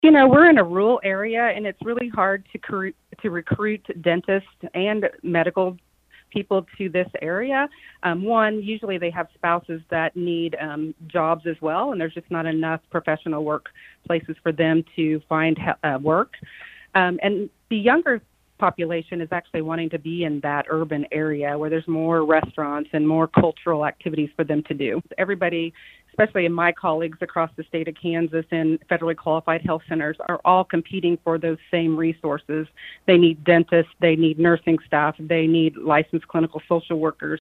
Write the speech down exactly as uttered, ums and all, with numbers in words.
You know, we're in a rural area, and it's really hard to cre- to recruit dentists and medical people to this area. Um, one, usually they have spouses that need um, jobs as well, and there's just not enough professional work places for them to find he- uh, work. Um, and the younger population is actually wanting to be in that urban area where there's more restaurants and more cultural activities for them to do. Everybody, especially in my colleagues across the state of Kansas in federally qualified health centers, are all competing for those same resources. They need dentists, they need nursing staff, they need licensed clinical social workers.